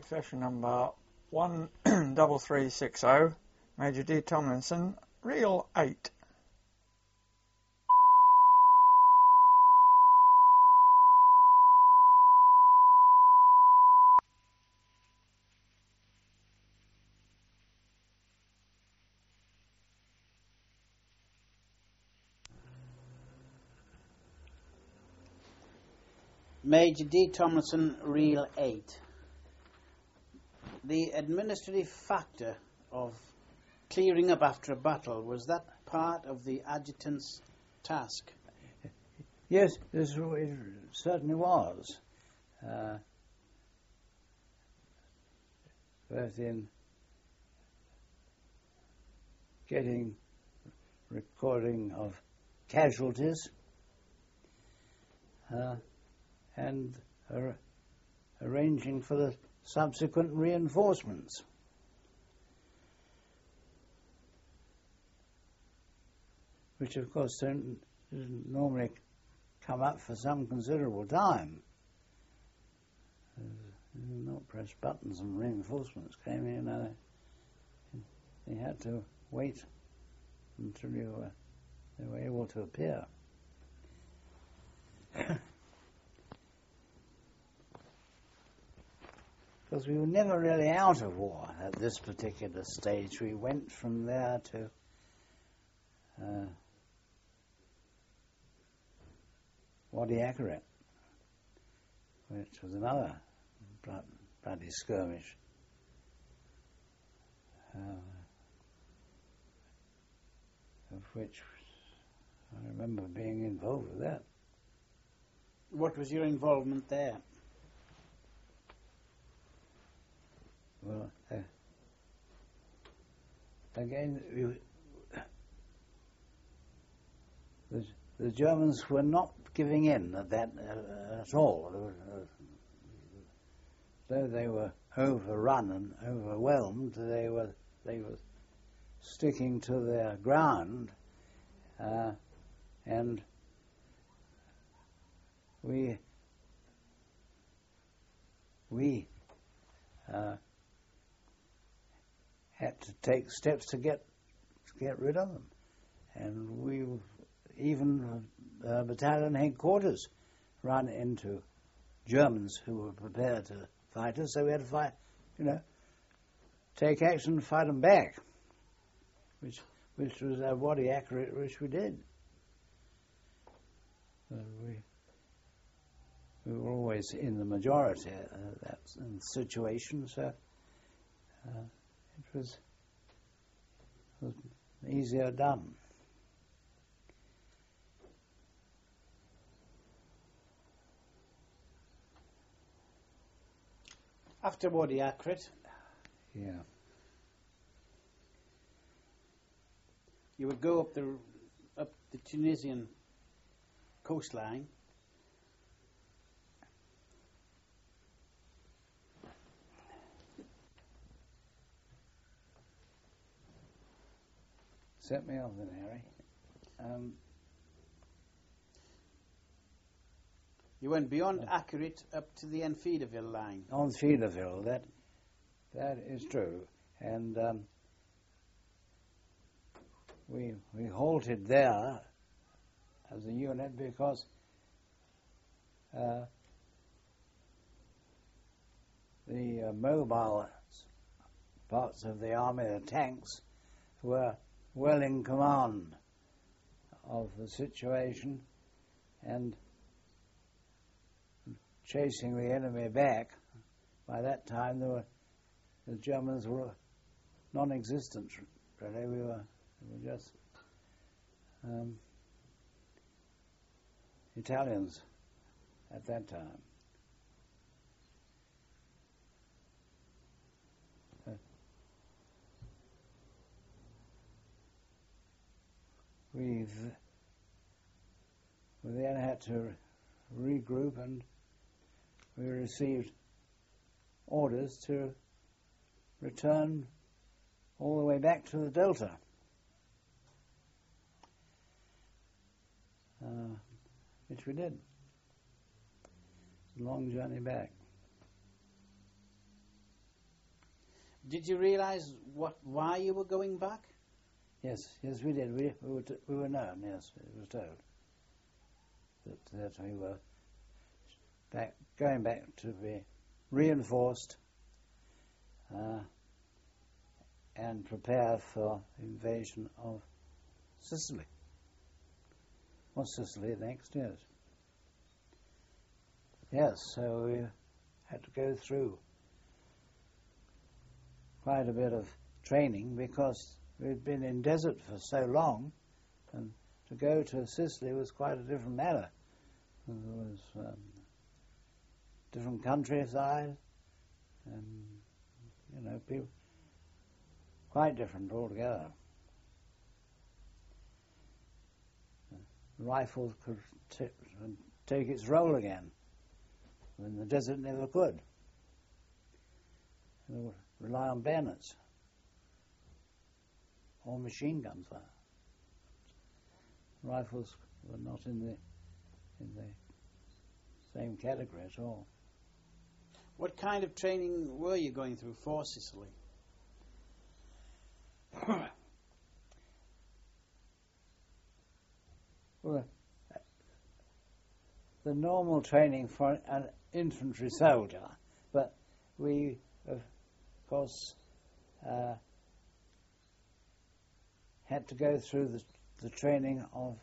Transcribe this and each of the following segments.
Accession number 13360, Major D. Tomlinson, Reel 8. Major D. Tomlinson, Reel 8. The administrative factor of clearing up after a battle, was that part of the adjutant's task? Yes, it certainly was. Both in getting recording of casualties and arranging for the subsequent reinforcements. Which of course don't normally come up for some considerable time. Not press buttons and reinforcements came in. You had to wait until they were able to appear. Because we were never really out of war at this particular stage. We went from there to Wadi Akarit, which was another bloody skirmish. Of which I remember being involved with that. What was your involvement there? Well, again, the Germans were not giving in at that at all. Though they were overrun and overwhelmed, they were sticking to their ground, and we had to take steps to get rid of them, and we even battalion headquarters run into Germans who were prepared to fight us, so we had to fight, take action and fight them back, which was our Wadi Akarit, which we did. We were always in the majority of that situation, so it was easier done. After Wadi Akarit, yeah, you would go up the Tunisian coastline. Set me off then, Harry. You went beyond Akarit up to the Enfidaville line. On Enfidaville, that is true, and we halted there as a unit because the mobile parts of the army, the tanks, were well in command of the situation and chasing the enemy back. By that time, the Germans were non-existent. Really, we were just Italians at that time. We then had to regroup, and we received orders to return all the way back to the Delta, which we did. It's a long journey back. Did you realise why you were going back? Yes, we did. We were known. Yes, it was told that we were going back to be reinforced and prepare for invasion of Sicily. Or Sicily next, yes. Yes, so we had to go through quite a bit of training because we'd been in desert for so long, and to go to Sicily was quite a different matter. There was different countryside, and people quite different altogether. The rifles could take its role again when the desert never could. They would rely on bayonets or machine gun fire. Rifles were not in the same category at all. What kind of training were you going through for Sicily? Well, the normal training for an infantry soldier, but we, of course, had to go through the training of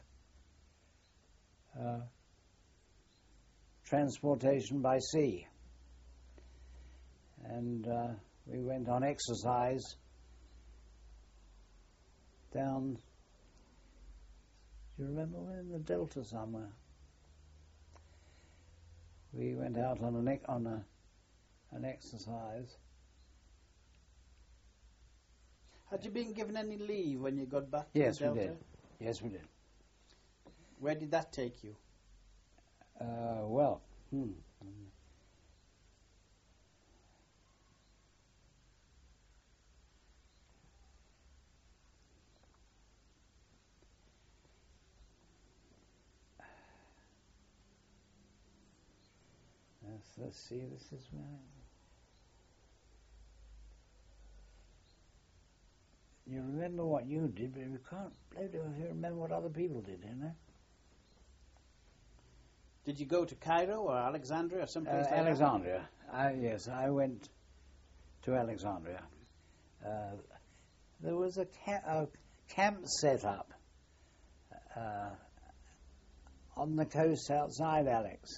transportation by sea. And we went on exercise down, do you remember, we're in the Delta somewhere. We went out on an exercise. Had you been given any leave when you got back to Yes, the Delta? we did. Yes, we did. Where did that take you? Well, let's see, this is where... You remember what you did, but you can't remember what other people did, you know? Did you go to Cairo or Alexandria or someplace like Alexandria. Yes, I went to Alexandria. There was a camp set up on the coast outside Alex,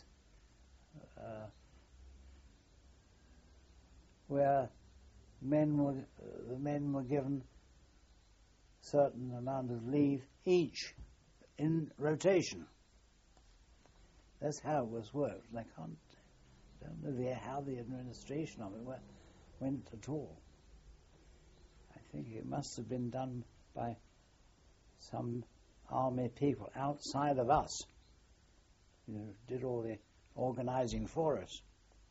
where the men were given certain amount of leave each in rotation. That's how it was worked. And I don't know how the administration of it went at all. I think it must have been done by some army people outside of us, did all the organizing for us.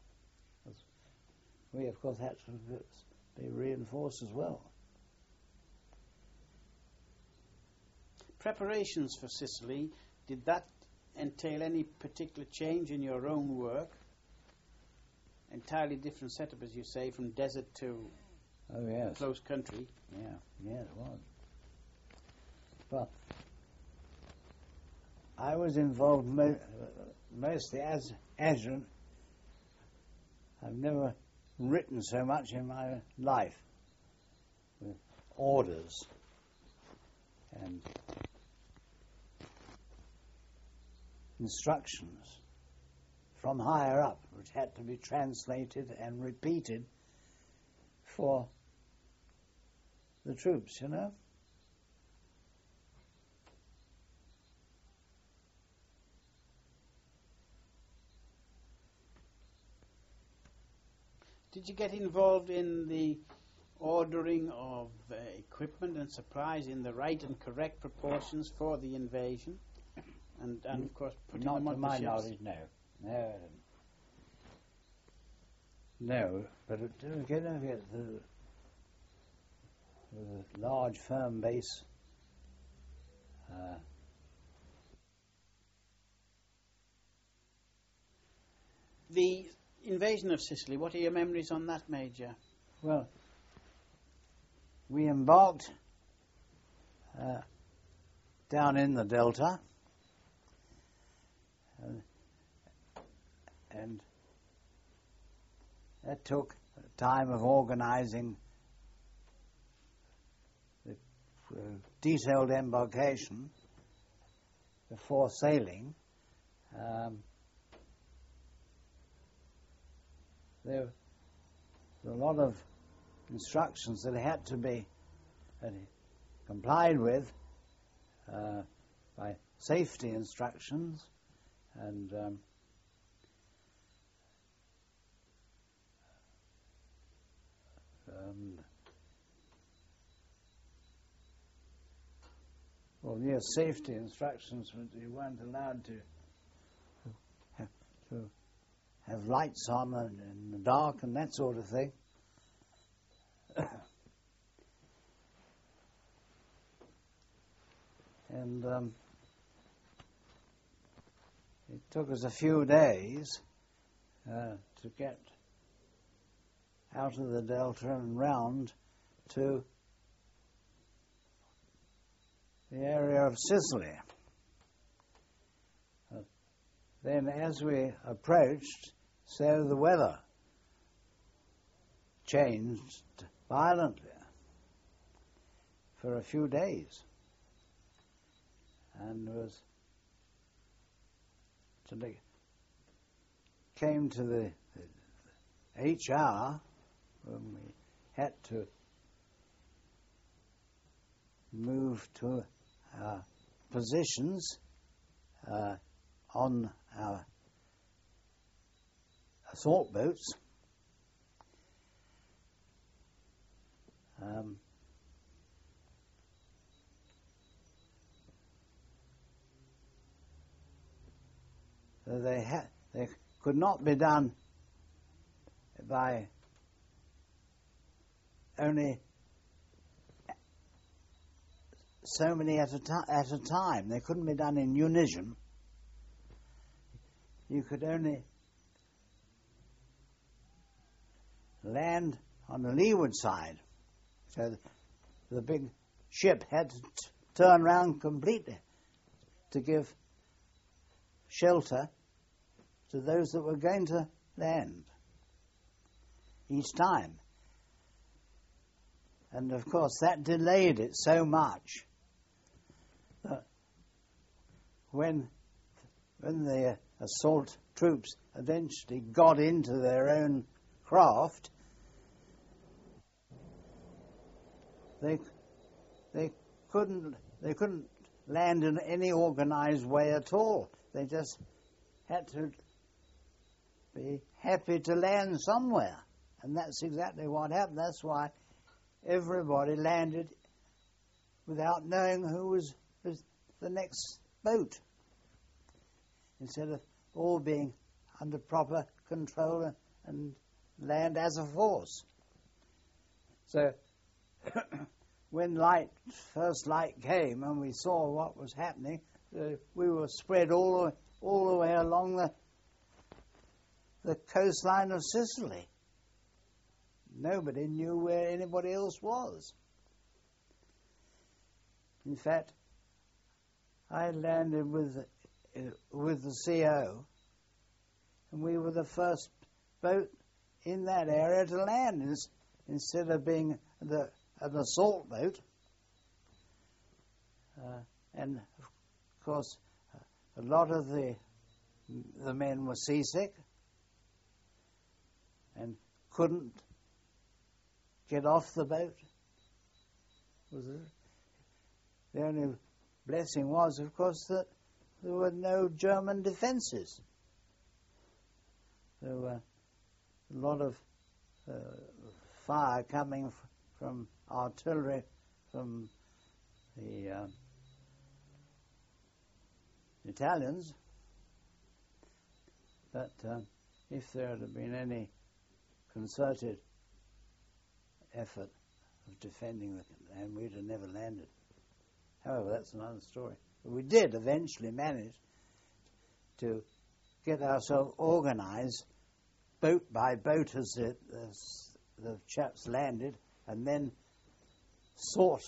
We, of course, had to be reinforced as well. Preparations for Sicily, did that entail any particular change in your own work? Entirely different setup, as you say, from desert to close country. Yeah, it was. Well, I was involved mostly as adjutant. I've never written so much in my life with orders and instructions from higher up, which had to be translated and repeated for the troops, Did you get involved in the ordering of equipment and supplies in the right and correct proportions for the invasion? And of course, putting them on the ships? Not to my knowledge, no. No, but again, the large firm base. The invasion of Sicily, what are your memories on that, Major? Well, we embarked down in the Delta, and that took time of organising the detailed embarkation before sailing. There were a lot of instructions that had to be complied with by safety instructions, and safety instructions. You weren't allowed to have lights on in the dark and that sort of thing. And it took us a few days to get out of the Delta and round to the area of Sicily. Then as we approached, so the weather changed violently for a few days, and came to the HR when we had to move to our positions on our assault boats. They could not be done by only so many at a time. They couldn't be done in unison. You could only land on the leeward side, so the big ship had to turn round completely to give shelter to those that were going to land each time. And of course that delayed it so much that when the assault troops eventually got into their own craft, they couldn't land in any organized way at all. They just had to be happy to land somewhere, and that's exactly what happened. That's why everybody landed without knowing who was the next boat, instead of all being under proper control and land as a force. So when first light came and we saw what was happening, we were spread all the way along the coastline of Sicily. Nobody knew where anybody else was. In fact, I landed with the CO, and we were the first boat in that area to land, instead of being an assault boat. And of course, a lot of the men were seasick and couldn't get off the boat. The only blessing was, of course, that there were no German defences. There were a lot of fire coming from artillery from the Italians, but if there had been any concerted effort of defending the land, we'd have never landed. However, that's another story. But we did eventually manage to get ourselves organised, boat by boat, as the chaps landed, and then sought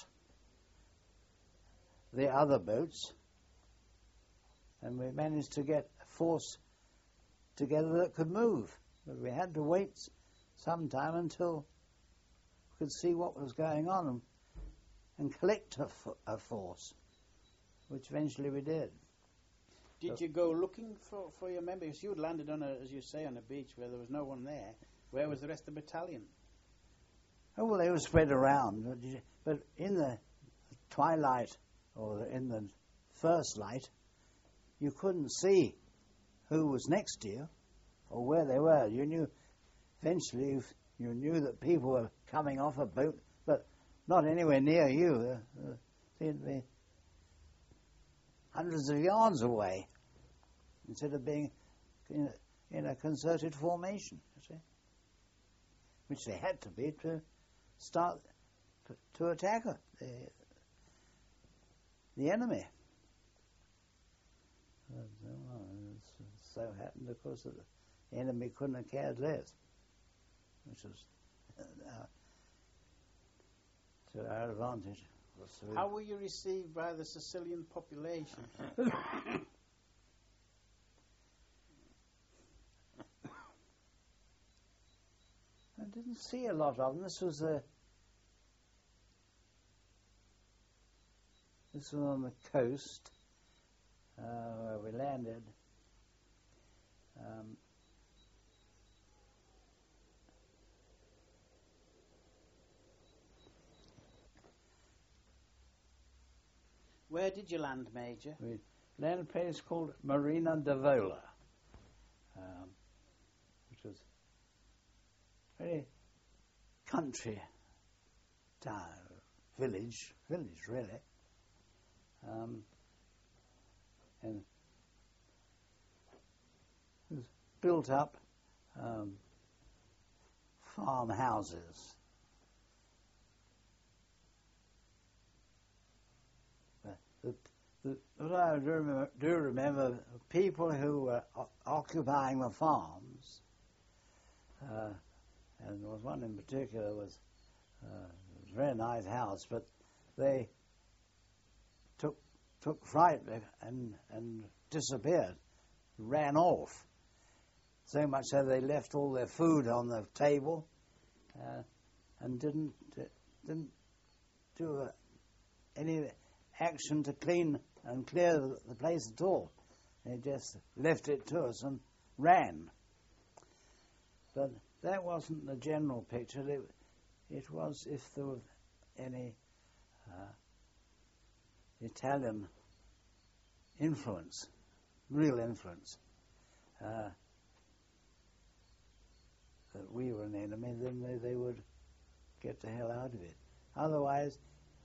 the other boats, and we managed to get a force together that could move. But we had to wait some time until we could see what was going on and collect a force, which eventually we did. Did you go looking for your men? Because you had landed on a, as you say, on a beach where there was no one there. Where was the rest of the battalion? Oh, well, they were spread around. But in the twilight, or in the first light, you couldn't see who was next to you or where they were. You knew, eventually, you knew that people were coming off a boat, but not anywhere near you. Seemed to be hundreds of yards away, instead of being in a concerted formation, you see, which they had to be to start to attack the enemy. It so happened, of course, that the enemy couldn't have cared less, which was to our advantage. How were you received by the Sicilian population? I didn't see a lot of them. This was on the coast where we landed. Where did you land, Major? We landed at a place called Marina de Vola, which was a very country town, village really, and it was built up farmhouses. What I do remember, people who were occupying the farms, and there was one in particular was a very nice house, but they took fright and disappeared, ran off. So much so they left all their food on the table and didn't do any action to clean and clear the place at all. They just left it to us and ran. But that wasn't the general picture. It was if there was any Italian influence, real influence, that we were an enemy, then they would get the hell out of it. Otherwise,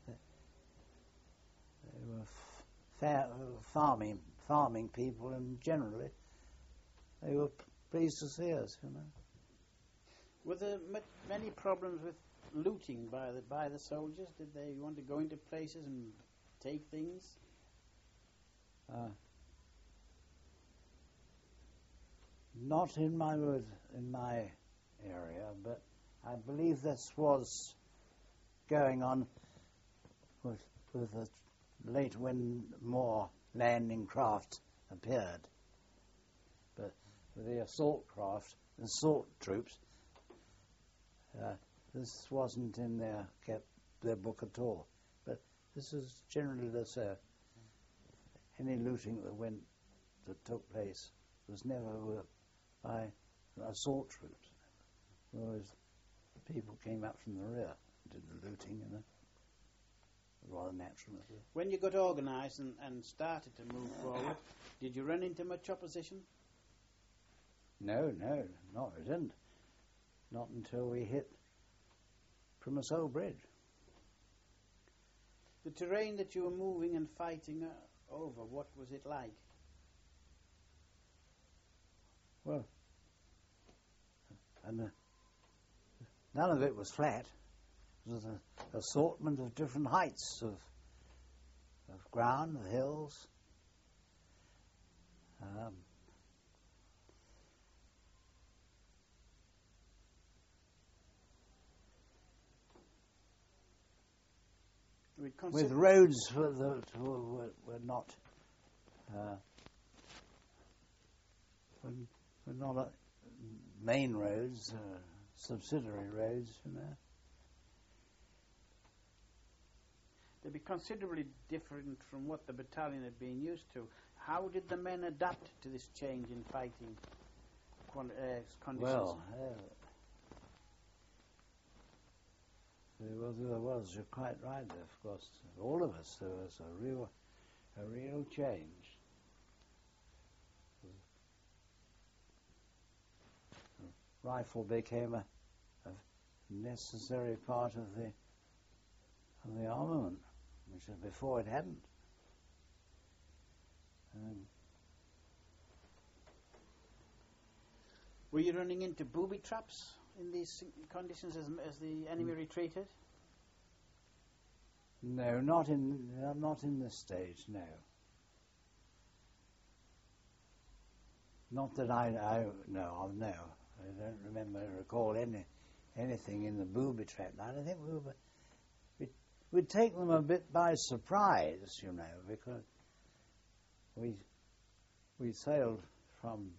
they were farming people, and generally they were pleased to see us, you know. Were there many problems with looting by the soldiers? Did they want to go into places and take things? Not in my area, but I believe this was going on with the late when more landing craft appeared. But with the assault troops, this wasn't in their book at all. But this is generally the so. Any looting that took place was never by assault troops. Whereas people came up from the rear and did the looting, you know. Rather natural. When you got organised and started to move forward, did you run into much opposition? No, we didn't. Not until we hit Primosole Bridge. The terrain that you were moving and fighting over, what was it like? Well, and none of it was flat. It was an assortment of different heights of ground, of hills. with roads were not were not main roads, subsidiary roads, you know. They'd be considerably different from what the battalion had been used to. How did the men adapt to this change in fighting conditions? Well, there was. You're quite right. Of course, all of us. There was a real change. The rifle became a necessary part of the armament, which before it hadn't. Were you running into booby traps in these conditions as the enemy retreated? No, not in this stage. No, not that I know of. No, I don't recall anything in the booby trap line. I think we'd take them a bit by surprise, you know, because we sailed from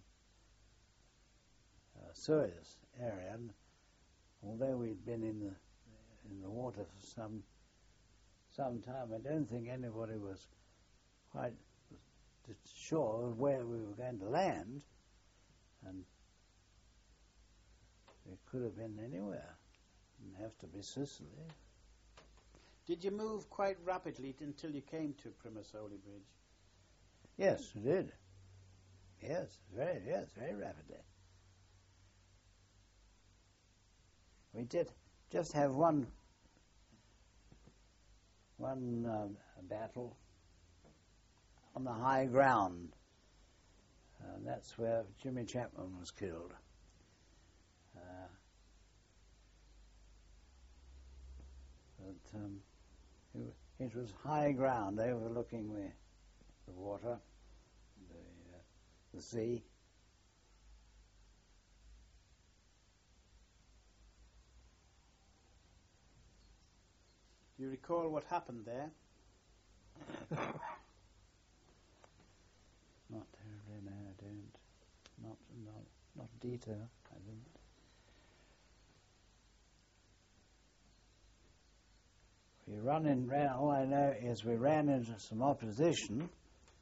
Suez area, and although we'd been in the water for some time, I don't think anybody was quite sure of where we were going to land, and it could have been anywhere. It didn't have to be Sicily. Did you move quite rapidly until you came to Primosole Bridge? Yes, we did. Yes, very rapidly. We did just have one battle on the high ground. That's where Jimmy Chapman was killed. It was high ground overlooking the water, the sea. Do you recall what happened there? Not terribly, no, I don't. Not detail, I don't. All I know is we ran into some opposition.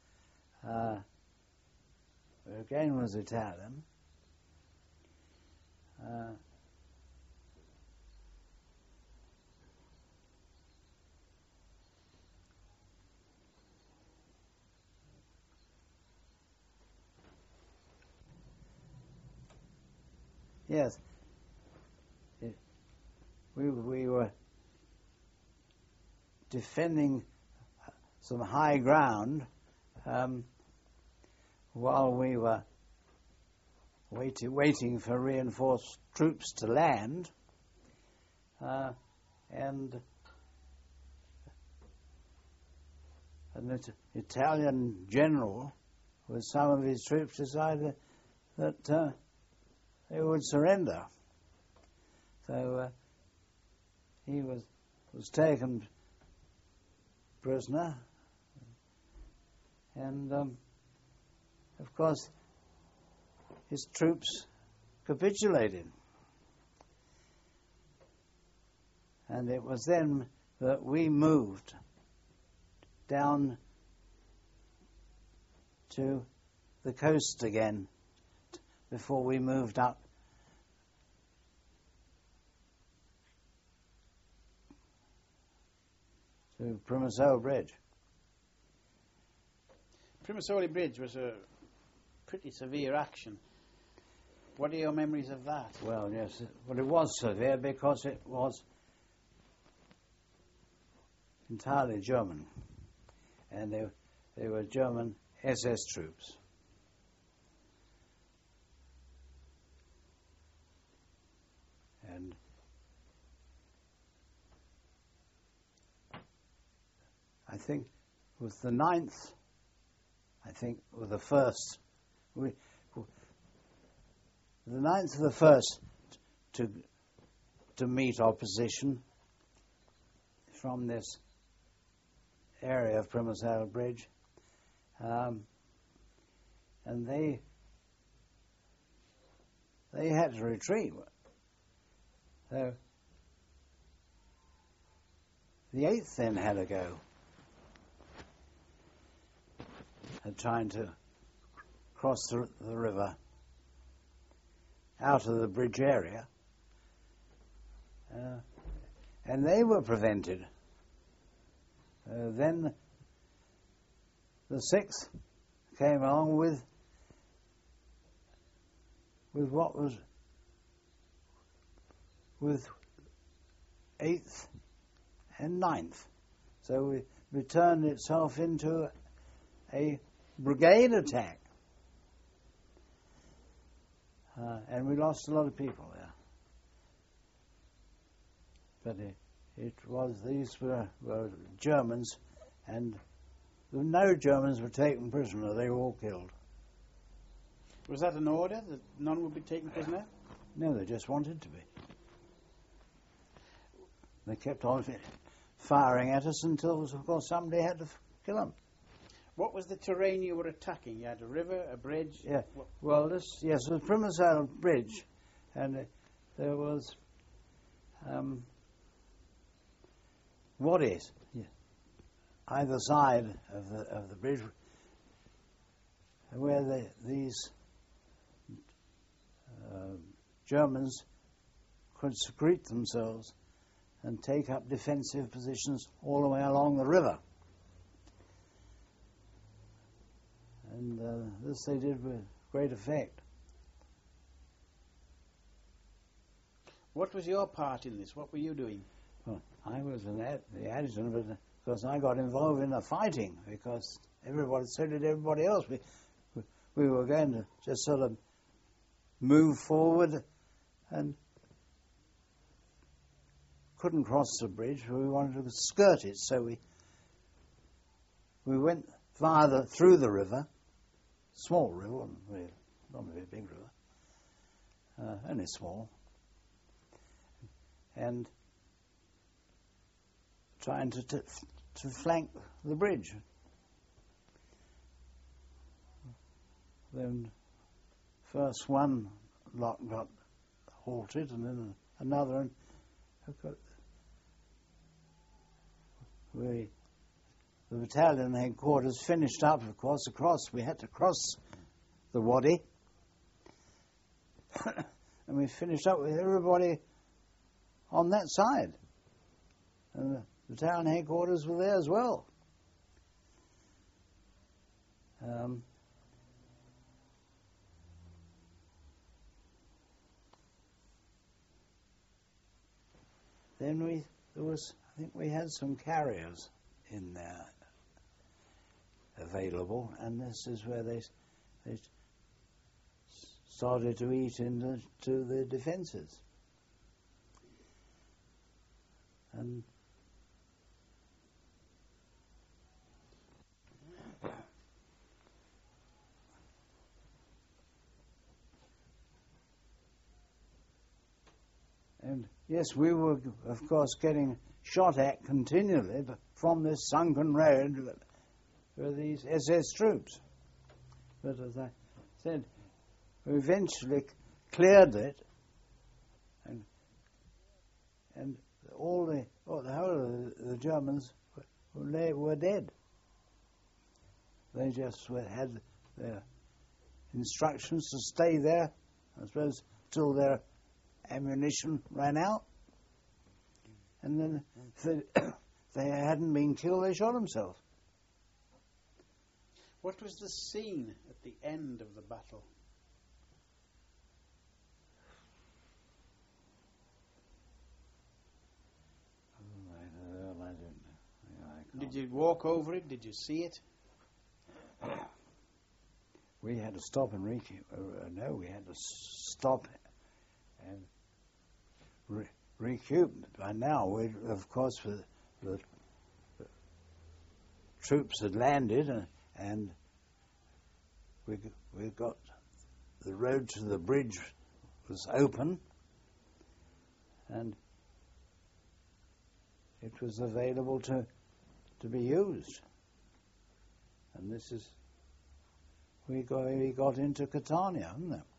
Again was Italian. Yes. We were defending some high ground while we were waiting for reinforced troops to land, and an Italian general with some of his troops decided that they would surrender. So he was taken prisoner, and of course his troops capitulated. And it was then that we moved down to the coast again before we moved up to Primosole Bridge. Primosole Bridge was a pretty severe action. What are your memories of that? Well, yes, it was severe because it was entirely German, and they were German SS troops. And I think it was the 9th, or the 1st, the 9th of the 1st to meet opposition from this area of Primosale Bridge, and they had to retreat. So the 8th then had a go at trying to cross the river out of the bridge area, and they were prevented. Then the 6th came along with what was with 8th and 9th. So it turned itself into a brigade attack. And we lost a lot of people there. But these were Germans, and no Germans were taken prisoner. They were all killed. Was that an order that none would be taken prisoner? No, they just wanted to be. They kept on firing at us until, of course, somebody had to kill them. What was the terrain you were attacking? You had a river, a bridge? Yeah. Well, it was Primosale Bridge, and there was waddies either side of the bridge, where these Germans could secrete themselves and take up defensive positions all the way along the river. And this they did with great effect. What was your part in this? What were you doing? Well, I was the adjutant, but of course I got involved in the fighting because so did everybody else. We were going to just sort of move forward and couldn't cross the bridge. We wanted to skirt it, so we went farther through the river. Small river, not a very big river, only small, and trying to flank the bridge. Then first one lot got halted, and then another, and the battalion headquarters finished up, of course, we had to cross the Wadi, and we finished up with everybody on that side. And the battalion headquarters were there as well. Then I think we had some carriers in there available, and this is where they started to eat into the defences. And yes, we were, of course, getting shot at continually from this sunken road were these SS troops. But as I said, we eventually cleared it, and the whole of the Germans were dead. They just had their instructions to stay there, I suppose, till their ammunition ran out. And then if they hadn't been killed, they shot themselves. What was the scene at the end of the battle? I don't know. Did you walk over it? Did you see it? We had to stop and we had to stop and recoup. By now, of course, the troops had landed, and we got the road to the bridge was open, and it was available to to be used. And this is, we got into Catania, haven't we?